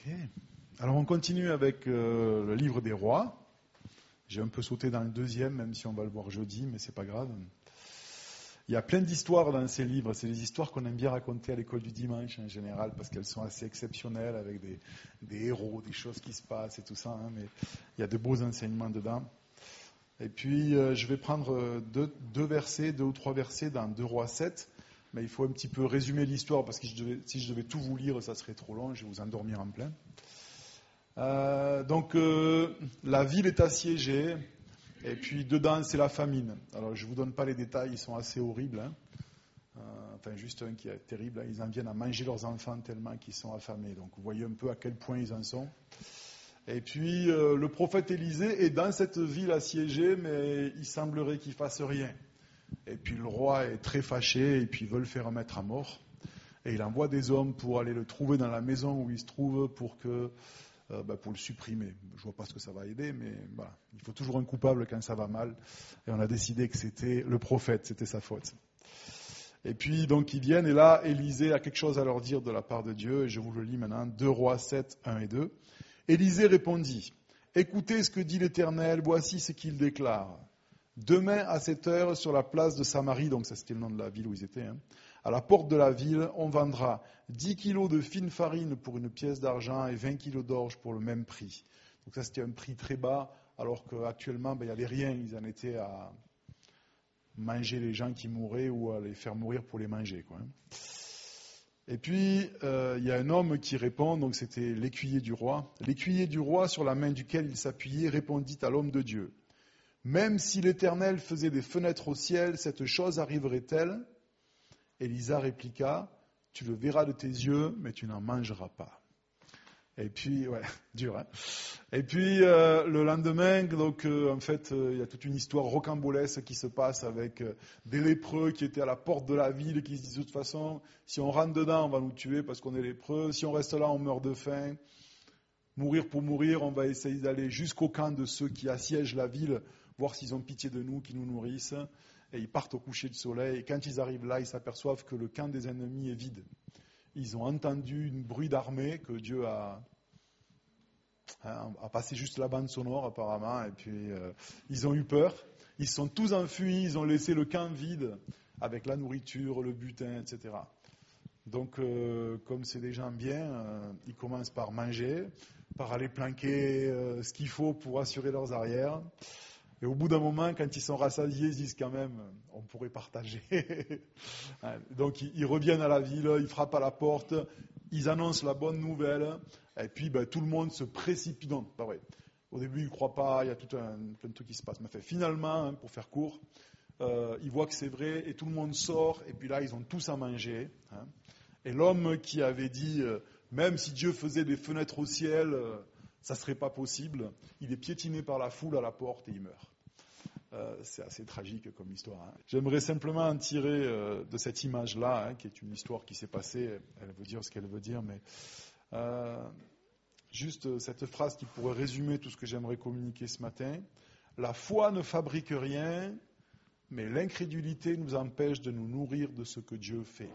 Ok. Alors on continue avec le livre des rois. J'ai un peu sauté dans le deuxième, même si on va le voir jeudi, mais c'est pas grave. Il y a plein d'histoires dans ces livres. C'est des histoires qu'on aime bien raconter à l'école du dimanche en général, parce qu'elles sont assez exceptionnelles, avec des héros, des choses qui se passent et tout ça. Mais il y a de beaux enseignements dedans. Et puis je vais prendre deux ou trois versets dans 2 Rois 7. Mais il faut un petit peu résumer l'histoire, parce que si je devais tout vous lire, ça serait trop long, je vais vous endormir en plein. Donc la ville est assiégée, et puis dedans c'est la famine. Alors je ne vous donne pas les détails, ils sont assez horribles. Enfin juste un qui est terrible, ils en viennent à manger leurs enfants tellement qu'ils sont affamés. Donc vous voyez un peu à quel point ils en sont. Et puis le prophète Élisée est dans cette ville assiégée, mais il semblerait qu'il ne fasse rien. Et puis le roi est très fâché, et puis il veut le faire mettre à mort. Et il envoie des hommes pour aller le trouver dans la maison où il se trouve pour le supprimer. Je ne vois pas ce que ça va aider, mais voilà. Il faut toujours un coupable quand ça va mal. Et on a décidé que c'était le prophète, c'était sa faute. Et puis donc ils viennent, et là Élisée a quelque chose à leur dire de la part de Dieu, et je vous le lis maintenant, 2 Rois 7, 1 et 2. Élisée répondit, « Écoutez ce que dit l'Éternel, voici ce qu'il déclare. Demain à cette heure, sur la place de Samarie, donc ça c'était le nom de la ville où ils étaient, à la porte de la ville, on vendra 10 kilos de fine farine pour une pièce d'argent et 20 kilos d'orge pour le même prix. » Donc ça c'était un prix très bas, alors qu'actuellement il n'y avait rien, ils en étaient à manger les gens qui mouraient ou à les faire mourir pour les manger, quoi. Et puis, il y a un homme qui répond, donc c'était l'écuyer du roi. L'écuyer du roi, sur la main duquel il s'appuyait, répondit à l'homme de Dieu. Même si l'Éternel faisait des fenêtres au ciel, cette chose arriverait-elle ? Élisa répliqua, tu le verras de tes yeux, mais tu n'en mangeras pas. Et puis, ouais, dur, hein. Et puis, le lendemain, donc, en fait, il y a toute une histoire rocambolesque qui se passe avec des lépreux qui étaient à la porte de la ville et qui se disent, de toute façon, si on rentre dedans, on va nous tuer parce qu'on est lépreux. Si on reste là, on meurt de faim. Mourir pour mourir, on va essayer d'aller jusqu'au camp de ceux qui assiègent la ville, voir s'ils ont pitié de nous, qui nous nourrissent. Et ils partent au coucher du soleil. Et quand ils arrivent là, ils s'aperçoivent que le camp des ennemis est vide. Ils ont entendu un bruit d'armée que Dieu a passé juste la bande sonore apparemment, et puis ils ont eu peur, ils sont tous enfuis, ils ont laissé le camp vide avec la nourriture, le butin, etc. Donc comme c'est des gens bien, ils commencent par manger, par aller planquer ce qu'il faut pour assurer leurs arrières. Et au bout d'un moment, quand ils sont rassasiés, ils disent quand même, on pourrait partager. Donc ils reviennent à la ville, ils frappent à la porte, ils annoncent la bonne nouvelle, et puis tout le monde se précipite. Non, pas vrai. Au début, ils ne croient pas, il y a plein de trucs qui se passent. Mais finalement, pour faire court, ils voient que c'est vrai, et tout le monde sort, et puis là, ils ont tous à manger. Et l'homme qui avait dit, même si Dieu faisait des fenêtres au ciel, ça ne serait pas possible, il est piétiné par la foule à la porte et il meurt. C'est assez tragique comme histoire. J'aimerais simplement en tirer de cette image-là, qui est une histoire qui s'est passée, elle veut dire ce qu'elle veut dire, mais juste cette phrase qui pourrait résumer tout ce que j'aimerais communiquer ce matin. La foi ne fabrique rien, mais l'incrédulité nous empêche de nous nourrir de ce que Dieu fait.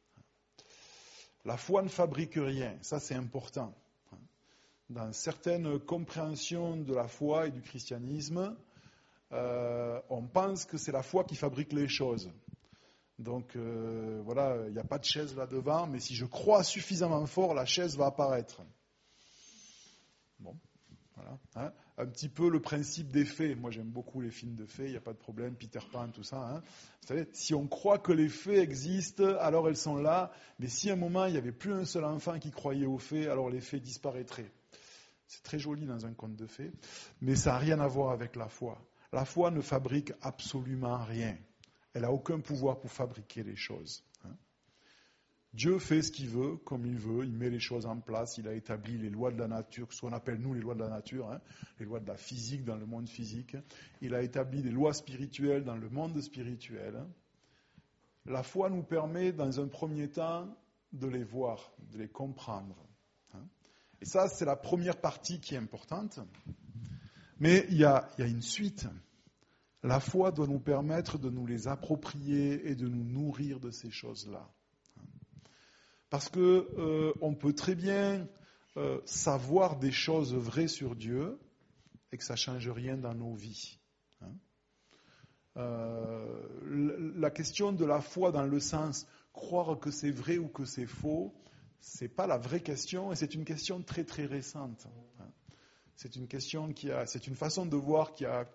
La foi ne fabrique rien, ça c'est important. Dans certaines compréhensions de la foi et du christianisme, on pense que c'est la foi qui fabrique les choses. Donc voilà, il n'y a pas de chaise là devant, mais si je crois suffisamment fort, la chaise va apparaître. Bon, voilà. Un petit peu le principe des fées. Moi j'aime beaucoup les films de fées, il n'y a pas de problème, Peter Pan, tout ça. Vous savez, si on croit que les fées existent, alors elles sont là, mais si à un moment il n'y avait plus un seul enfant qui croyait aux fées, alors les fées disparaîtraient. C'est très joli dans un conte de fées, mais ça n'a rien à voir avec la foi. La foi ne fabrique absolument rien. Elle n'a aucun pouvoir pour fabriquer les choses. Dieu fait ce qu'il veut, comme il veut, il met les choses en place, il a établi les lois de la nature, ce qu'on appelle nous les lois de la nature, les lois de la physique dans le monde physique. Il a établi des lois spirituelles dans le monde spirituel. La foi nous permet, dans un premier temps, de les voir, de les comprendre. Et ça, c'est la première partie qui est importante. Mais il y a une suite. La foi doit nous permettre de nous les approprier et de nous nourrir de ces choses-là. Parce que on peut très bien savoir des choses vraies sur Dieu et que ça ne change rien dans nos vies. La question de la foi dans le sens croire que c'est vrai ou que c'est faux, c'est pas la vraie question et c'est une question très très récente. C'est une question c'est une façon de voir qui a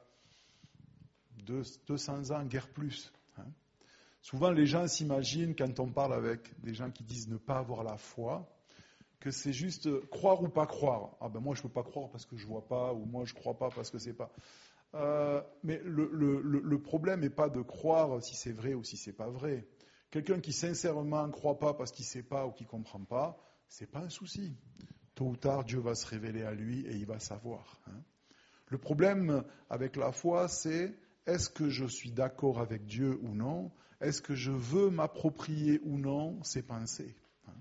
200 ans, guère plus. Souvent les gens s'imaginent, quand on parle avec des gens qui disent ne pas avoir la foi, que c'est juste croire ou pas croire. Ah ben moi je peux pas croire parce que je vois pas, ou moi je crois pas parce que c'est pas. Mais le problème n'est pas de croire si c'est vrai ou si c'est pas vrai. Quelqu'un qui sincèrement ne croit pas parce qu'il ne sait pas ou qu'il ne comprend pas, c'est pas un souci. Tôt ou tard, Dieu va se révéler à lui et il va savoir. Le problème avec la foi, c'est est-ce que je suis d'accord avec Dieu ou non? Est-ce que je veux m'approprier ou non ses pensées?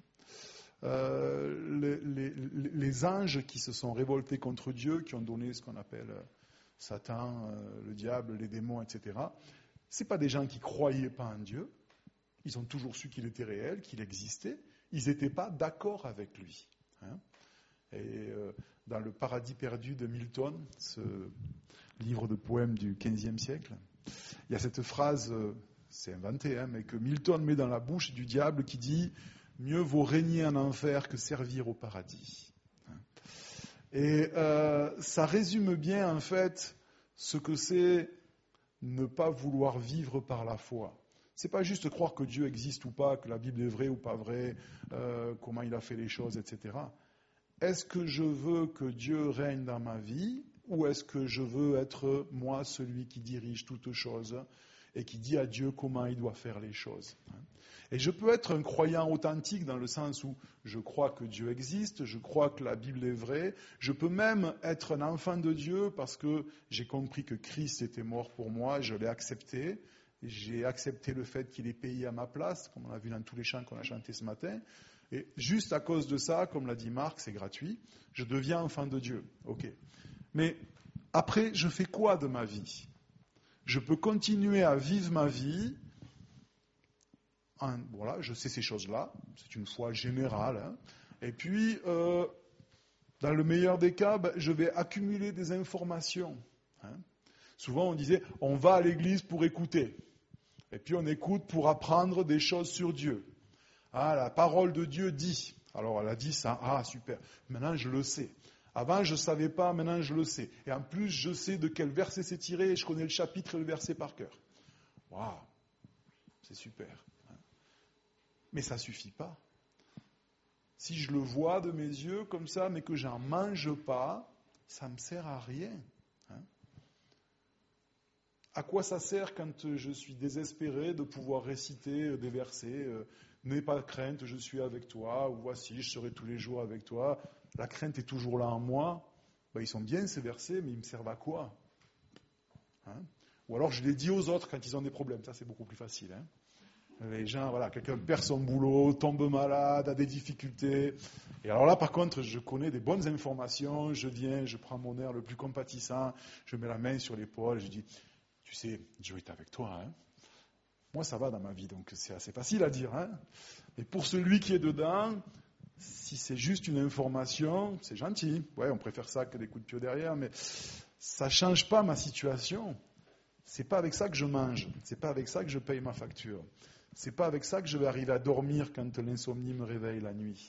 Les anges qui se sont révoltés contre Dieu, qui ont donné ce qu'on appelle Satan, le diable, les démons, etc., ce pas des gens qui ne croyaient pas en Dieu. Ils ont toujours su qu'il était réel, qu'il existait. Ils n'étaient pas d'accord avec lui. Et dans Le Paradis perdu de Milton, ce livre de poèmes du XVe siècle, il y a cette phrase, c'est inventé, mais que Milton met dans la bouche du diable qui dit « Mieux vaut régner en enfer que servir au paradis ». Et ça résume bien en fait ce que c'est ne pas vouloir vivre par la foi. C'est pas juste croire que Dieu existe ou pas, que la Bible est vraie ou pas vraie, comment il a fait les choses, etc. Est-ce que je veux que Dieu règne dans ma vie ou est-ce que je veux être moi celui qui dirige toutes choses et qui dit à Dieu comment il doit faire les choses? Et je peux être un croyant authentique dans le sens où je crois que Dieu existe, je crois que la Bible est vraie, je peux même être un enfant de Dieu parce que j'ai compris que Christ était mort pour moi, je l'ai accepté. J'ai accepté le fait qu'il ait payé à ma place, comme on a vu dans tous les chants qu'on a chantés ce matin. Et juste à cause de ça, comme l'a dit Marc, c'est gratuit, je deviens enfant de Dieu. Ok. Mais après, je fais quoi de ma vie? Je peux continuer à vivre ma vie. Voilà, je sais ces choses-là. C'est une foi générale. Et puis, dans le meilleur des cas, je vais accumuler des informations. Souvent, on disait, on va à l'église pour écouter. Et puis on écoute pour apprendre des choses sur Dieu. Ah, la parole de Dieu dit. Alors elle a dit ça, ah super, maintenant je le sais. Avant je ne savais pas, maintenant je le sais. Et en plus je sais de quel verset c'est tiré et je connais le chapitre et le verset par cœur. Waouh, c'est super. Mais ça ne suffit pas. Si je le vois de mes yeux comme ça, mais que j'en mange pas, ça ne me sert à rien. À quoi ça sert quand je suis désespéré de pouvoir réciter des versets n'aie pas de crainte, je suis avec toi, ou voici, je serai tous les jours avec toi. La crainte est toujours là en moi. Ils sont bien ces versets, mais ils me servent à quoi? Ou alors je les dis aux autres quand ils ont des problèmes. Ça, c'est beaucoup plus facile. Les gens, voilà, quelqu'un perd son boulot, tombe malade, a des difficultés. Et alors là, par contre, je connais des bonnes informations. Je viens, je prends mon air le plus compatissant, je mets la main sur l'épaule, je dis... Tu sais, Dieu est avec toi. Moi, ça va dans ma vie, donc c'est assez facile à dire. Mais pour celui qui est dedans, si c'est juste une information, c'est gentil. Ouais, on préfère ça que des coups de pied derrière, mais ça ne change pas ma situation. C'est pas avec ça que je mange. C'est pas avec ça que je paye ma facture. C'est pas avec ça que je vais arriver à dormir quand l'insomnie me réveille la nuit.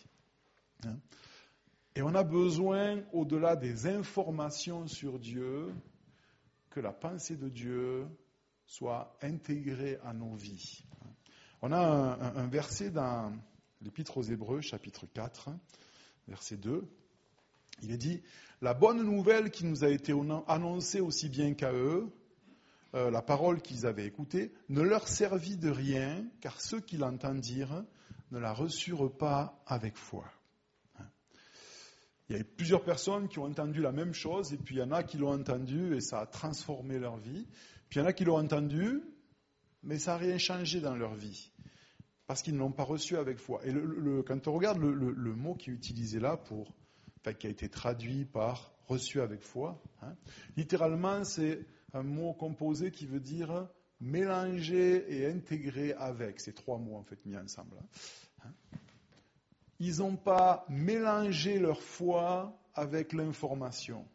Et on a besoin, au-delà des informations sur Dieu, que la pensée de Dieu soit intégrée à nos vies. On a un verset dans l'Épître aux Hébreux, chapitre 4, verset 2. Il est dit « La bonne nouvelle qui nous a été annoncée aussi bien qu'à eux, la parole qu'ils avaient écoutée, ne leur servit de rien, car ceux qui l'entendirent ne la reçurent pas avec foi. » Il y a plusieurs personnes qui ont entendu la même chose, et puis il y en a qui l'ont entendu et ça a transformé leur vie. Puis il y en a qui l'ont entendu, mais ça n'a rien changé dans leur vie, parce qu'ils ne l'ont pas reçu avec foi. Et quand on regarde le mot qui est utilisé là, qui a été traduit par reçu avec foi, littéralement c'est un mot composé qui veut dire mélanger et intégrer avec. C'est trois mots en fait mis ensemble. ils n'ont pas mélangé leur foi avec l'information.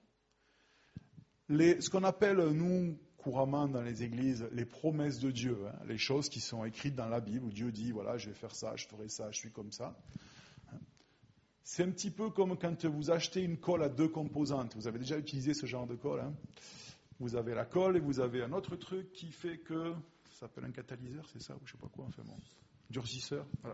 Ce qu'on appelle, nous, couramment dans les églises, les promesses de Dieu, les choses qui sont écrites dans la Bible, où Dieu dit, voilà, je vais faire ça, je ferai ça, je suis comme ça. C'est un petit peu comme quand vous achetez une colle à 2 composantes. Vous avez déjà utilisé ce genre de colle. Vous avez la colle et vous avez un autre truc qui fait que, ça s'appelle un catalyseur, c'est ça, ou je ne sais pas quoi, enfin bon, durcisseur. Voilà.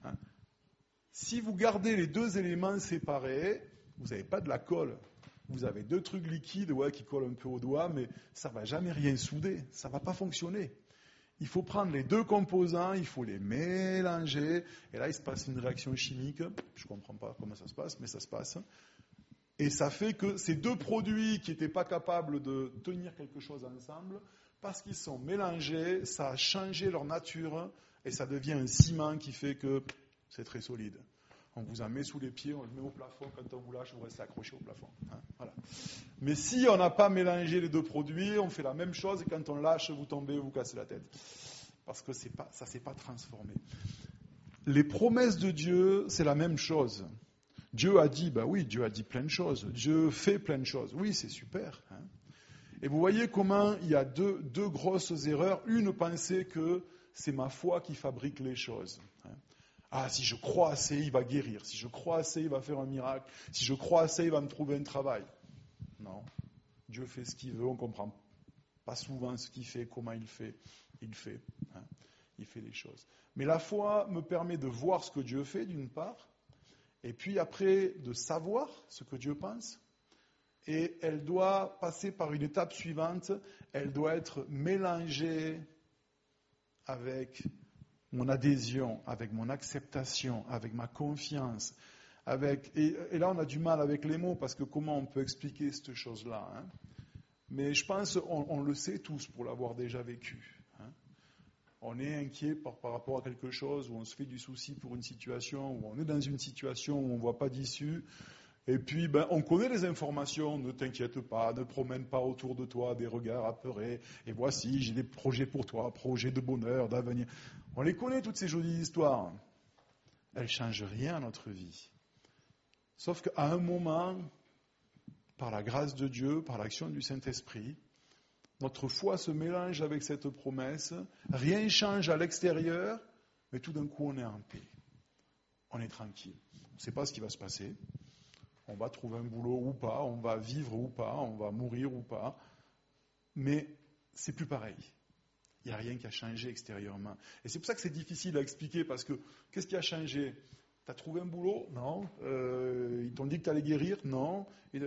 Si vous gardez les 2 éléments séparés, vous n'avez pas de la colle. Vous avez 2 trucs liquides qui collent un peu au doigt, mais ça ne va jamais rien souder. Ça ne va pas fonctionner. Il faut prendre les 2 composants, il faut les mélanger, et là il se passe une réaction chimique. Je ne comprends pas comment ça se passe, mais ça se passe. Et ça fait que ces 2 produits qui n'étaient pas capables de tenir quelque chose ensemble, parce qu'ils sont mélangés, ça a changé leur nature, et ça devient un ciment qui fait que c'est très solide. On vous en met sous les pieds, on le met au plafond, quand on vous lâche, vous restez accroché au plafond. Voilà. Mais si on n'a pas mélangé les 2 produits, on fait la même chose, et quand on lâche, vous tombez, vous cassez la tête. Parce que ça ne s'est pas transformé. Les promesses de Dieu, c'est la même chose. Dieu a dit, oui, Dieu a dit plein de choses. Dieu fait plein de choses. Oui, c'est super. Et vous voyez comment il y a deux grosses erreurs. Une, penser que c'est ma foi qui fabrique les choses. Ah, si je crois assez, il va guérir. Si je crois assez, il va faire un miracle. Si je crois assez, il va me trouver un travail. Non. Dieu fait ce qu'il veut. On ne comprend pas souvent ce qu'il fait, comment il fait. Il fait. Il fait les choses. Mais la foi me permet de voir ce que Dieu fait, d'une part, et puis après de savoir ce que Dieu pense. Et elle doit passer par une étape suivante. Elle doit être mélangée avec mon adhésion, avec mon acceptation, avec ma confiance. Et là, on a du mal avec les mots, parce que comment on peut expliquer cette chose-là, Mais je pense, on le sait tous pour l'avoir déjà vécu. On est inquiet par rapport à quelque chose, ou on se fait du souci pour une situation, ou on est dans une situation où on ne voit pas d'issue. Et puis, on connaît les informations, ne t'inquiète pas, ne promène pas autour de toi des regards apeurés, et voici, j'ai des projets pour toi, projets de bonheur, d'avenir. On les connaît, toutes ces jolies histoires. Elles ne changent rien à notre vie. Sauf qu'à un moment, par la grâce de Dieu, par l'action du Saint-Esprit, notre foi se mélange avec cette promesse, rien ne change à l'extérieur, mais tout d'un coup on est en paix. On est tranquille. On ne sait pas ce qui va se passer. On va trouver un boulot ou pas, on va vivre ou pas, on va mourir ou pas. Mais c'est plus pareil. Il n'y a rien qui a changé extérieurement. Et c'est pour ça que c'est difficile à expliquer, parce que qu'est-ce qui a changé ? Tu as trouvé un boulot ? Non. Ils t'ont dit que tu allais guérir ? Non.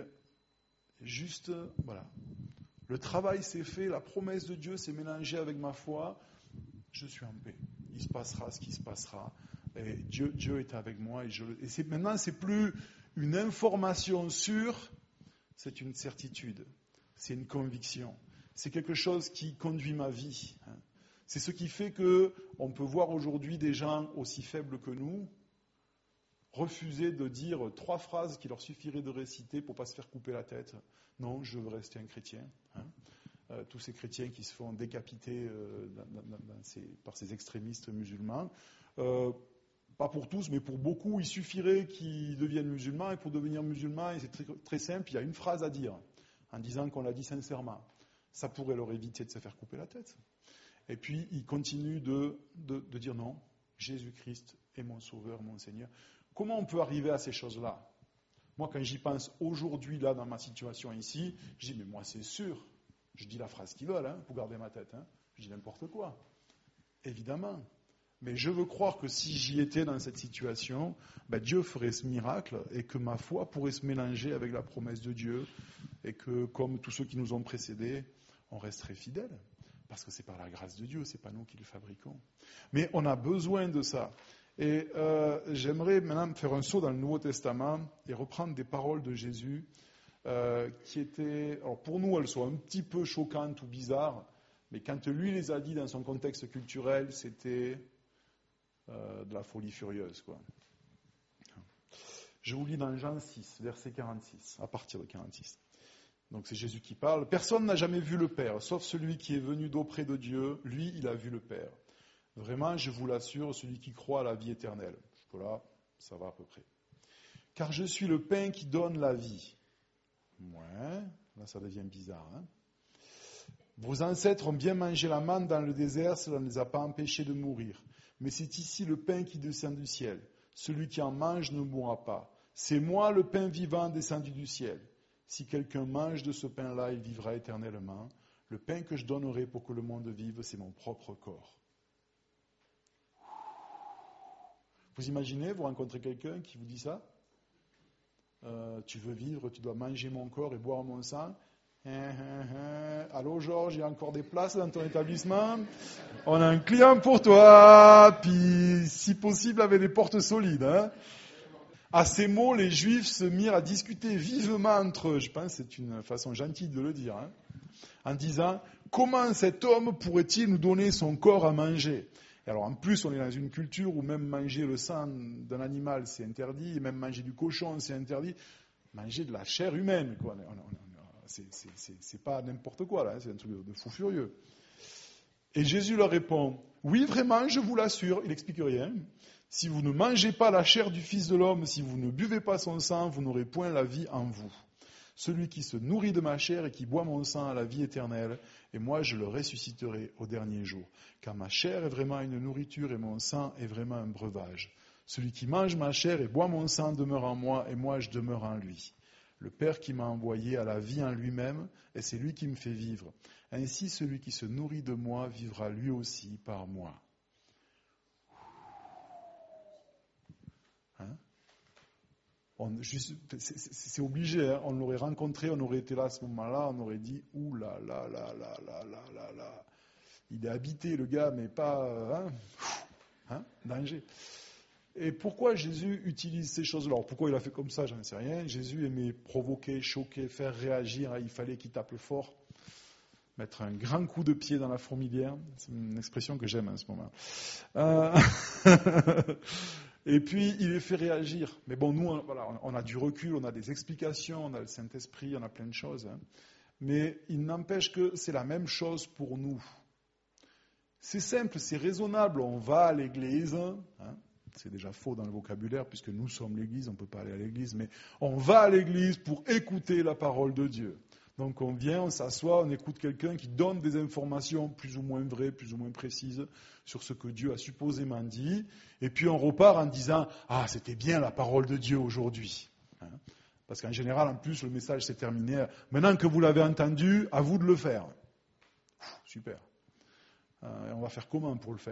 Juste, voilà. Le travail s'est fait, la promesse de Dieu s'est mélangée avec ma foi. Je suis en paix. Il se passera ce qui se passera. Et Dieu est avec moi. Maintenant, c'est plus une information sûre, c'est une certitude. C'est une conviction. C'est quelque chose qui conduit ma vie. C'est ce qui fait qu'on peut voir aujourd'hui des gens aussi faibles que nous refuser de dire 3 phrases qu'il leur suffirait de réciter pour ne pas se faire couper la tête. Non, je veux rester un chrétien. Tous ces chrétiens qui se font décapiter par ces extrémistes musulmans. Pas pour tous, mais pour beaucoup, il suffirait qu'ils deviennent musulmans. Et pour devenir musulman, c'est très, très simple, il y a une phrase à dire, en disant qu'on l'a dit sincèrement. Ça pourrait leur éviter de se faire couper la tête. Et puis, ils continuent de dire non, Jésus-Christ est mon sauveur, mon Seigneur. Comment on peut arriver à ces choses-là ? Moi, quand j'y pense aujourd'hui, là, dans ma situation ici, je dis, mais moi, c'est sûr. Je dis la phrase qu'ils veulent, pour garder ma tête. Je dis n'importe quoi. Évidemment. Mais je veux croire que si j'y étais dans cette situation, Dieu ferait ce miracle et que ma foi pourrait se mélanger avec la promesse de Dieu et que, comme tous ceux qui nous ont précédés, on resterait fidèles. Parce que c'est par la grâce de Dieu, c'est pas nous qui le fabriquons. Mais on a besoin de ça. Et j'aimerais maintenant faire un saut dans le Nouveau Testament et reprendre des paroles de Jésus qui étaient, alors pour nous elles sont un petit peu choquantes ou bizarres, mais quand lui les a dit dans son contexte culturel, c'était de la folie furieuse, quoi. Je vous lis dans Jean 6, verset 46, à partir de 46. Donc c'est Jésus qui parle. « Personne n'a jamais vu le Père, sauf celui qui est venu d'auprès de Dieu. Lui, il a vu le Père. Vraiment, je vous l'assure, celui qui croit à la vie éternelle. » Jusque-là, Ça va à peu près. Car je suis le pain qui donne la vie. Ouais, là ça devient bizarre. Hein. Vos ancêtres ont bien mangé la manne dans le désert, cela ne les a pas empêchés de mourir. Mais c'est ici le pain qui descend du ciel. Celui qui en mange ne mourra pas. C'est moi le pain vivant descendu du ciel. Si quelqu'un mange de ce pain-là, il vivra éternellement. Le pain que je donnerai pour que le monde vive, c'est mon propre corps. Vous imaginez, vous rencontrez quelqu'un qui vous dit ça ? Tu veux vivre, tu dois manger mon corps et boire mon sang. Allô Georges, il y a encore des places dans ton établissement. On a un client pour toi, puis si possible avec des portes solides. Hein. À ces mots, les Juifs se mirent à discuter vivement entre eux. Je pense que c'est une façon gentille de le dire. Hein, en disant, comment cet homme pourrait-il nous donner son corps à manger ? Et alors en plus, on est dans une culture où même manger le sang d'un animal, c'est interdit, et même manger du cochon, c'est interdit. Manger de la chair humaine, quoi. C'est pas n'importe quoi, là, c'est un truc de fou furieux. Et Jésus leur répond, oui, vraiment, je vous l'assure, il n'explique rien. Si vous ne mangez pas la chair du Fils de l'homme, si vous ne buvez pas son sang, vous n'aurez point la vie en vous. Celui qui se nourrit de ma chair et qui boit mon sang a la vie éternelle, et moi je le ressusciterai au dernier jour. Car ma chair est vraiment une nourriture et mon sang est vraiment un breuvage. Celui qui mange ma chair et boit mon sang demeure en moi, et moi je demeure en lui. Le Père qui m'a envoyé a la vie en lui-même, et c'est lui qui me fait vivre. Ainsi, celui qui se nourrit de moi vivra lui aussi par moi. Hein? C'est obligé, hein? On l'aurait rencontré, on aurait été là à ce moment-là, on aurait dit « Ouh là là là là là là là là ». Il est habité, le gars, mais pas... danger. Et pourquoi Jésus utilise ces choses-là ? Alors pourquoi il a fait comme ça, j'en sais rien. Jésus aimait provoquer, choquer, faire réagir. Il fallait qu'il tape fort, mettre un grand coup de pied dans la fourmilière. C'est une expression que j'aime en ce moment. Et puis il les fait réagir. Mais bon, nous, on a du recul, on a des explications, on a le Saint-Esprit, on a plein de choses. Hein. Mais il n'empêche que c'est la même chose pour nous. C'est simple, c'est raisonnable. On va à l'église. Hein. C'est déjà faux dans le vocabulaire, puisque nous sommes l'Église, on ne peut pas aller à l'Église, mais on va à l'Église pour écouter la parole de Dieu. Donc on vient, on s'assoit, on écoute quelqu'un qui donne des informations plus ou moins vraies, plus ou moins précises sur ce que Dieu a supposément dit, et puis on repart en disant « Ah, c'était bien la parole de Dieu aujourd'hui hein ». Parce qu'en général, en plus, le message s'est terminé. Maintenant que vous l'avez entendu, à vous de le faire. Super. On va faire comment pour le faire ?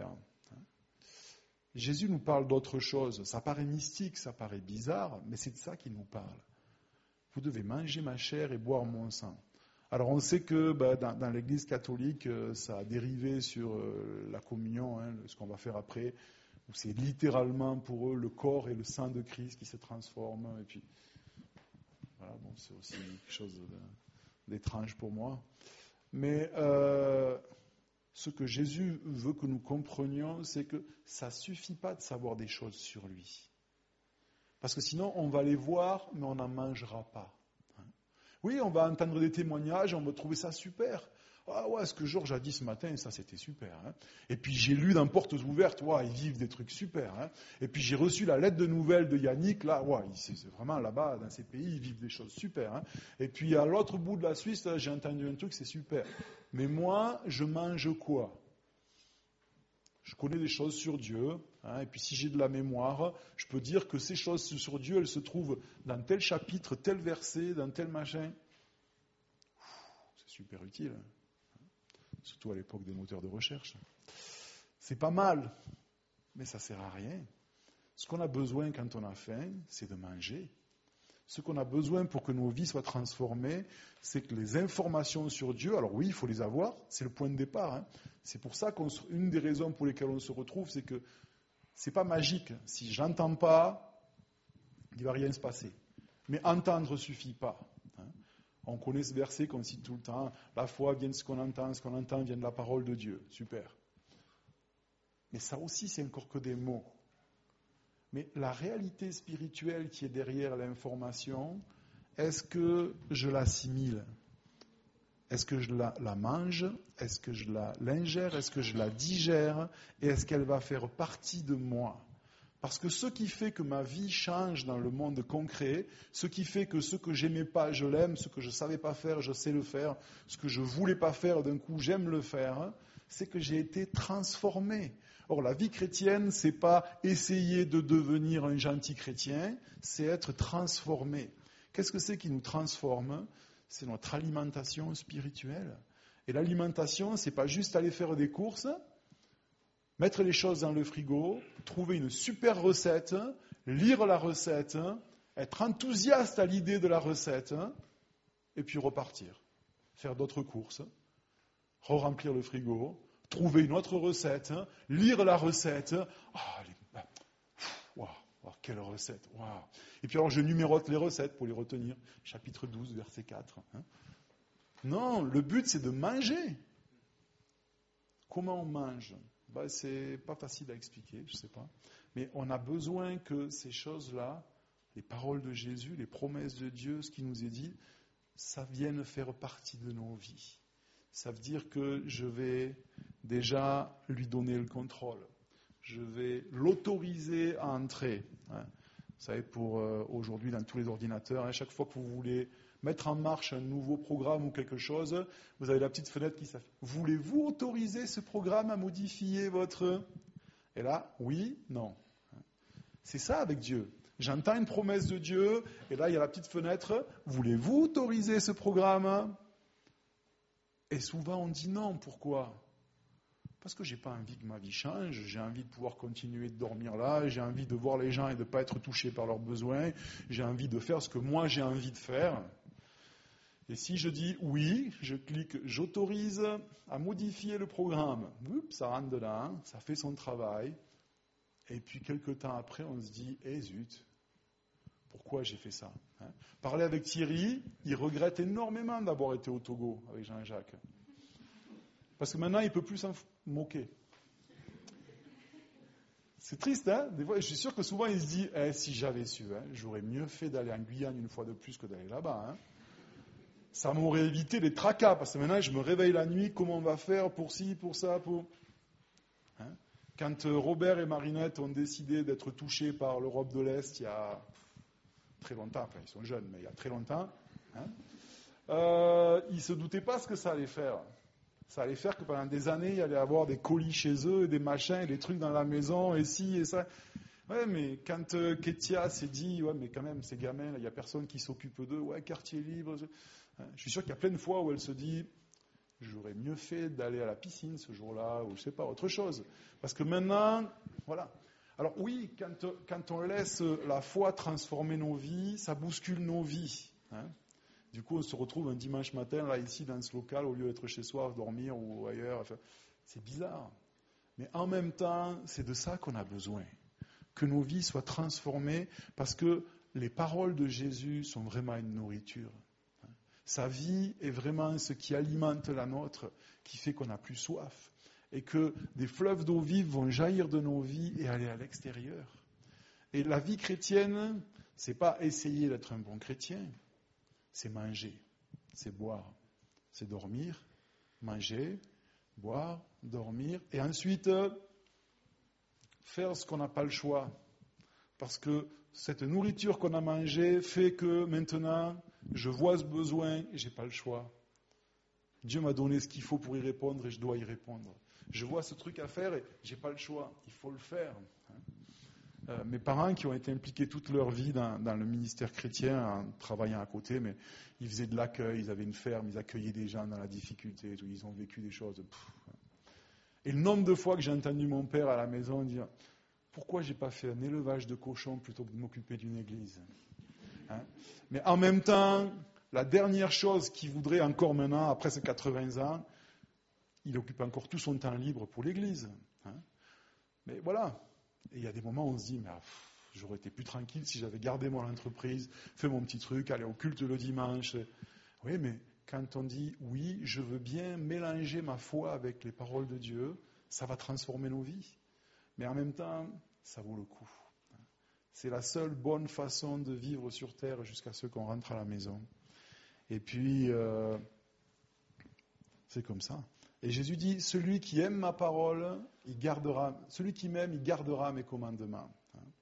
Jésus nous parle d'autre chose. Ça paraît mystique, ça paraît bizarre, mais c'est de ça qu'il nous parle. Vous devez manger ma chair et boire mon sang. Alors on sait que dans l'Église catholique, ça a dérivé sur la communion, hein, ce qu'on va faire après, où c'est littéralement pour eux le corps et le sang de Christ qui se transforment. Et puis, voilà, bon, c'est aussi quelque chose d'étrange pour moi. Mais ce que Jésus veut que nous comprenions, c'est que ça ne suffit pas de savoir des choses sur lui. Parce que sinon, on va les voir, mais on n'en mangera pas. Oui, on va entendre des témoignages, on va trouver ça super. Ah ouais, ce que Georges a dit ce matin, ça c'était super. Hein. Et puis j'ai lu dans Portes Ouvertes, ouais, ils vivent des trucs super. Hein. Et puis j'ai reçu la lettre de nouvelles de Yannick, là, ouais, c'est vraiment là-bas, dans ces pays, ils vivent des choses super. Hein. Et puis à l'autre bout de la Suisse, là, j'ai entendu un truc, c'est super. Mais moi, je mange quoi ? Je connais des choses sur Dieu, hein, et puis si j'ai de la mémoire, je peux dire que ces choses sur Dieu, elles se trouvent dans tel chapitre, tel verset, dans tel machin. C'est super utile. Surtout à l'époque des moteurs de recherche. C'est pas mal, mais ça ne sert à rien. Ce qu'on a besoin quand on a faim, c'est de manger. Ce qu'on a besoin pour que nos vies soient transformées, c'est que les informations sur Dieu, alors oui, il faut les avoir, c'est le point de départ. Hein. C'est pour ça qu'une des raisons pour lesquelles on se retrouve, c'est que ce n'est pas magique. Si je n'entends pas, il ne va rien se passer. Mais entendre ne suffit pas. On connaît ce verset qu'on cite tout le temps. La foi vient de ce qu'on entend vient de la parole de Dieu. Super. Mais ça aussi, c'est encore que des mots. Mais la réalité spirituelle qui est derrière l'information, est-ce que je l'assimile ? Est-ce que je la mange ? Est-ce que je l'ingère ? Est-ce que je la digère ? Et est-ce qu'elle va faire partie de moi ? Parce que ce qui fait que ma vie change dans le monde concret, ce qui fait que ce que j'aimais pas, je l'aime, ce que je savais pas faire, je sais le faire, ce que je voulais pas faire, d'un coup, j'aime le faire, c'est que j'ai été transformé. Or, la vie chrétienne, c'est pas essayer de devenir un gentil chrétien, c'est être transformé. Qu'est-ce que c'est qui nous transforme? C'est notre alimentation spirituelle. Et l'alimentation, c'est pas juste aller faire des courses, mettre les choses dans le frigo, trouver une super recette, lire la recette, être enthousiaste à l'idée de la recette, et puis repartir. Faire d'autres courses, re-remplir le frigo, trouver une autre recette, lire la recette. Waouh, quelle recette, waouh. Et puis alors je numérote les recettes pour les retenir. Chapitre 12, verset 4. Non, le but c'est de manger. Comment on mange? C'est pas facile à expliquer, je ne sais pas. Mais on a besoin que ces choses-là, les paroles de Jésus, les promesses de Dieu, ce qui nous est dit, ça vienne faire partie de nos vies. Ça veut dire que je vais déjà lui donner le contrôle. Je vais l'autoriser à entrer. Vous savez, pour aujourd'hui, dans tous les ordinateurs, à chaque fois que vous voulez mettre en marche un nouveau programme ou quelque chose, vous avez la petite fenêtre qui s'affiche. Voulez-vous autoriser ce programme à modifier votre... Et là, oui, non. C'est ça avec Dieu. J'entends une promesse de Dieu, et là, il y a la petite fenêtre. Voulez-vous autoriser ce programme? Et souvent, on dit non. Pourquoi? Parce que je n'ai pas envie que ma vie change, j'ai envie de pouvoir continuer de dormir là, j'ai envie de voir les gens et de ne pas être touché par leurs besoins, j'ai envie de faire ce que moi j'ai envie de faire. Et si je dis oui, je clique « J'autorise à modifier le programme ». Ça rentre dedans, ça fait son travail. Et puis, quelques temps après, on se dit « Eh zut, pourquoi j'ai fait ça ?» Parler avec Thierry, il regrette énormément d'avoir été au Togo avec Jean-Jacques. Parce que maintenant, il ne peut plus s'en moquer. C'est triste, hein? Des fois, je suis sûr que souvent, il se dit si j'avais su, j'aurais mieux fait d'aller en Guyane une fois de plus que d'aller là-bas. Ça m'aurait évité les tracas, parce que maintenant, je me réveille la nuit, comment on va faire pour ci, pour ça, pour... Quand Robert et Marinette ont décidé d'être touchés par l'Europe de l'Est, il y a très longtemps, enfin, ils sont jeunes, mais il y a très longtemps, ils ne se doutaient pas ce que ça allait faire. Ça allait faire que pendant des années, il y allait avoir des colis chez eux, et des machins, et des trucs dans la maison, et ci, et ça. Ouais, mais quand Ketia s'est dit, ouais, mais quand même, ces gamins, il n'y a personne qui s'occupe d'eux, ouais, quartier libre. Je suis sûr qu'il y a plein de fois où elle se dit, j'aurais mieux fait d'aller à la piscine ce jour-là, ou je ne sais pas, autre chose. Parce que maintenant, voilà. Alors oui, quand on laisse la foi transformer nos vies, ça bouscule nos vies. Du coup, on se retrouve un dimanche matin, là, ici, dans ce local, au lieu d'être chez soi, dormir ou ailleurs. Enfin, c'est bizarre. Mais en même temps, c'est de ça qu'on a besoin. Que nos vies soient transformées, parce que les paroles de Jésus sont vraiment une nourriture. Sa vie est vraiment ce qui alimente la nôtre, qui fait qu'on n'a plus soif. Et que des fleuves d'eau vive vont jaillir de nos vies et aller à l'extérieur. Et la vie chrétienne, c'est pas essayer d'être un bon chrétien. C'est manger, c'est boire, c'est dormir, manger, boire, dormir, et ensuite faire ce qu'on n'a pas le choix. Parce que cette nourriture qu'on a mangée fait que maintenant, je vois ce besoin et je n'ai pas le choix. Dieu m'a donné ce qu'il faut pour y répondre et je dois y répondre. Je vois ce truc à faire et je n'ai pas le choix, il faut le faire. Mes parents qui ont été impliqués toute leur vie dans le ministère chrétien en travaillant à côté, mais ils faisaient de l'accueil, ils avaient une ferme, ils accueillaient des gens dans la difficulté, tout, ils ont vécu des choses. Et le nombre de fois que j'ai entendu mon père à la maison dire « Pourquoi je n'ai pas fait un élevage de cochons plutôt que de m'occuper d'une église ?» Mais en même temps, la dernière chose qu'il voudrait encore maintenant, après ses 80 ans, il occupe encore tout son temps libre pour l'église. Mais voilà. Et il y a des moments où on se dit, mais j'aurais été plus tranquille si j'avais gardé mon entreprise, fait mon petit truc, aller au culte le dimanche. Oui, mais quand on dit, oui, je veux bien mélanger ma foi avec les paroles de Dieu, ça va transformer nos vies. Mais en même temps, ça vaut le coup. C'est la seule bonne façon de vivre sur terre jusqu'à ce qu'on rentre à la maison. Et puis, c'est comme ça. Et Jésus dit, celui qui aime ma parole, celui qui m'aime, il gardera mes commandements.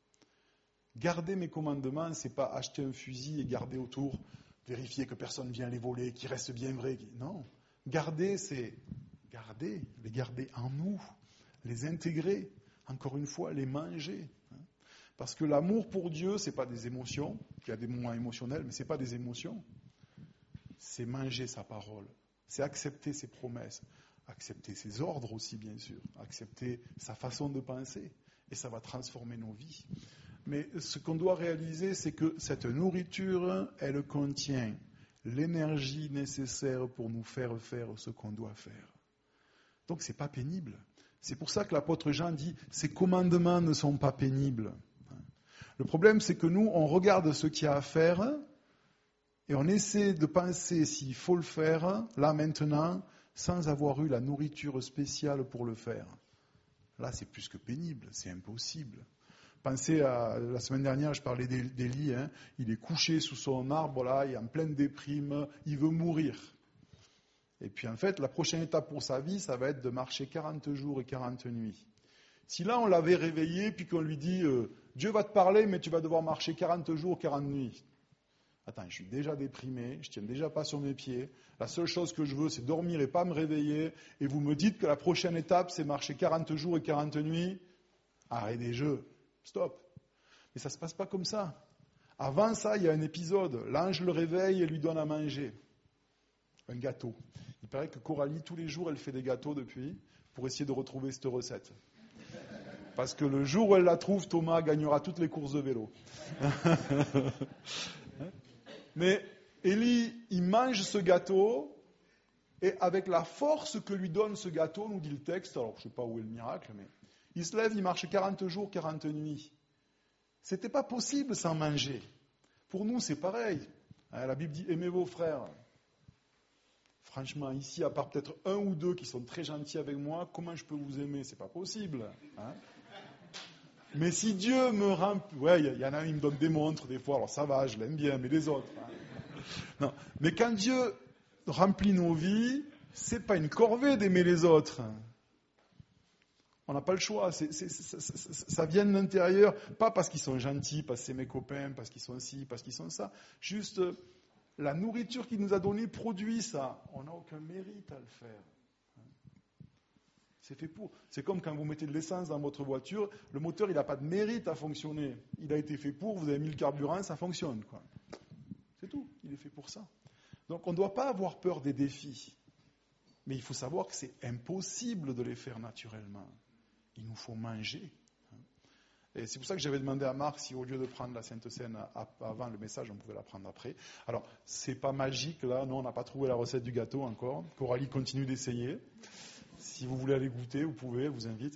Garder mes commandements, c'est pas acheter un fusil et garder autour, vérifier que personne ne vient les voler, qu'ils restent bien vrais. Non. Garder, c'est les garder en nous, les intégrer, encore une fois, les manger. Parce que l'amour pour Dieu, ce n'est pas des émotions, il y a des moments émotionnels, mais ce n'est pas des émotions. C'est manger sa parole, c'est accepter ses promesses, accepter ses ordres aussi, bien sûr, accepter sa façon de penser, et ça va transformer nos vies. Mais ce qu'on doit réaliser, c'est que cette nourriture, elle contient l'énergie nécessaire pour nous faire ce qu'on doit faire. Donc ce n'est pas pénible. C'est pour ça que l'apôtre Jean dit « ces commandements ne sont pas pénibles ». Le problème, c'est que nous, on regarde ce qu'il y a à faire et on essaie de penser s'il faut le faire, là, maintenant, sans avoir eu la nourriture spéciale pour le faire. Là, c'est plus que pénible, c'est impossible. Pensez à la semaine dernière, je parlais d'Élie, il est couché sous son arbre, là, il est en pleine déprime, il veut mourir. Et puis en fait, la prochaine étape pour sa vie, ça va être de marcher 40 jours et 40 nuits. Si là, on l'avait réveillé, puis qu'on lui dit Dieu va te parler, mais tu vas devoir marcher 40 jours, 40 nuits. Attends, je suis déjà déprimé, je ne tiens déjà pas sur mes pieds. La seule chose que je veux, c'est dormir et pas me réveiller. Et vous me dites que la prochaine étape, c'est marcher 40 jours et 40 nuits. Arrêtez les jeux. Stop. Mais ça ne se passe pas comme ça. Avant ça, il y a un épisode. L'ange le réveille et lui donne à manger. Un gâteau. Il paraît que Coralie, tous les jours, elle fait des gâteaux depuis pour essayer de retrouver cette recette. Parce que le jour où elle la trouve, Thomas gagnera toutes les courses de vélo. Mais Élie, il mange ce gâteau, et avec la force que lui donne ce gâteau, nous dit le texte, alors je ne sais pas où est le miracle, mais il se lève, il marche 40 jours, 40 nuits. C'était pas possible sans manger. Pour nous, c'est pareil. La Bible dit, aimez vos frères. Franchement, ici, à part peut-être un ou deux qui sont très gentils avec moi, comment je peux vous aimer? C'est pas possible. Mais si Dieu me remplit... Ouais, il y en a, il me donne des montres des fois, alors ça va, je l'aime bien, mais les autres... Non. Mais quand Dieu remplit nos vies, c'est pas une corvée d'aimer les autres. On n'a pas le choix, ça vient de l'intérieur, pas parce qu'ils sont gentils, parce que c'est mes copains, parce qu'ils sont ci, parce qu'ils sont ça. Juste, la nourriture qu'il nous a donnée produit ça. On n'a aucun mérite à le faire. C'est fait pour. C'est comme quand vous mettez de l'essence dans votre voiture, le moteur, il n'a pas de mérite à fonctionner. Il a été fait pour, vous avez mis le carburant, ça fonctionne, quoi. C'est tout, il est fait pour ça. Donc on ne doit pas avoir peur des défis. Mais il faut savoir que c'est impossible de les faire naturellement. Il nous faut manger. Et c'est pour ça que j'avais demandé à Marc si au lieu de prendre la Sainte Seine avant le message, on pouvait la prendre après. Alors, c'est pas magique là, non, on n'a pas trouvé la recette du gâteau encore. Coralie continue d'essayer. Si vous voulez aller goûter, vous pouvez, je vous invite.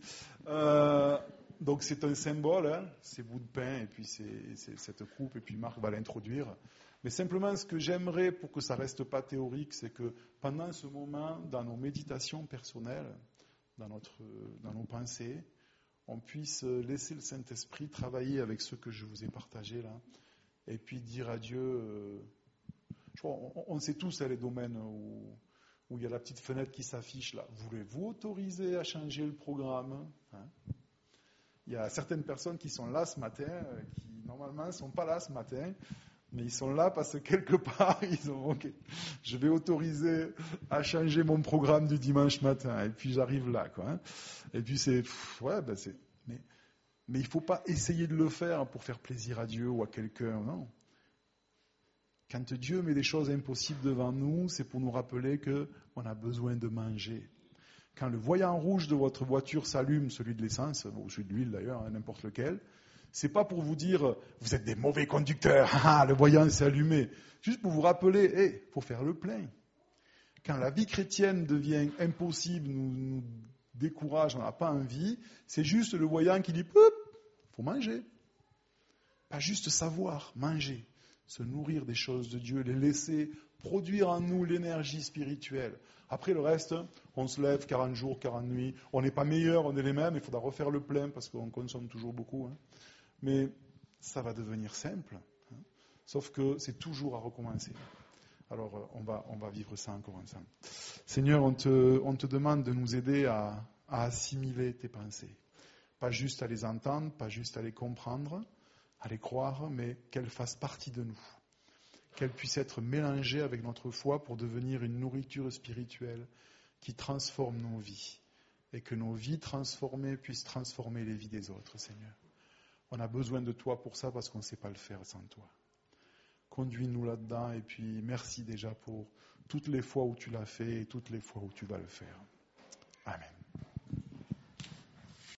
Donc c'est un symbole, ces bouts de pain, et puis c'est cette coupe, et puis Marc va l'introduire. Mais simplement, ce que j'aimerais, pour que ça ne reste pas théorique, c'est que pendant ce moment, dans nos méditations personnelles, dans nos pensées, on puisse laisser le Saint-Esprit travailler avec ce que je vous ai partagé là, et puis dire à Dieu, je crois, on sait tous les domaines où il y a la petite fenêtre qui s'affiche là. Voulez-vous autoriser à changer le programme? Il y a certaines personnes qui sont là ce matin, qui normalement ne sont pas là ce matin, mais ils sont là parce que quelque part, ils ont ok, je vais autoriser à changer mon programme du dimanche matin, et puis j'arrive là, quoi. Et puis mais il ne faut pas essayer de le faire pour faire plaisir à Dieu ou à quelqu'un, non. Quand Dieu met des choses impossibles devant nous, c'est pour nous rappeler qu'on a besoin de manger. Quand le voyant rouge de votre voiture s'allume, celui de l'essence, ou celui de l'huile d'ailleurs, n'importe lequel, c'est pas pour vous dire vous êtes des mauvais conducteurs, le voyant s'est allumé. Juste pour vous rappeler, faut faire le plein. Quand la vie chrétienne devient impossible, nous décourage, on n'a pas envie, c'est juste le voyant qui dit faut manger. Pas juste savoir, manger. Se nourrir des choses de Dieu, les laisser produire en nous l'énergie spirituelle. Après le reste, on se lève 40 jours, 40 nuits, on n'est pas meilleur, on est les mêmes, il faudra refaire le plein parce qu'on consomme toujours beaucoup. Mais ça va devenir simple, sauf que c'est toujours à recommencer. Alors on va vivre ça encore ensemble. Seigneur, on te demande de nous aider à assimiler tes pensées. Pas juste à les entendre, pas juste à les comprendre, à les croire, mais qu'elles fassent partie de nous, qu'elles puissent être mélangées avec notre foi pour devenir une nourriture spirituelle qui transforme nos vies, et que nos vies transformées puissent transformer les vies des autres, Seigneur. On a besoin de toi pour ça, parce qu'on ne sait pas le faire sans toi. Conduis-nous là-dedans, et puis merci déjà pour toutes les fois où tu l'as fait et toutes les fois où tu vas le faire. Amen.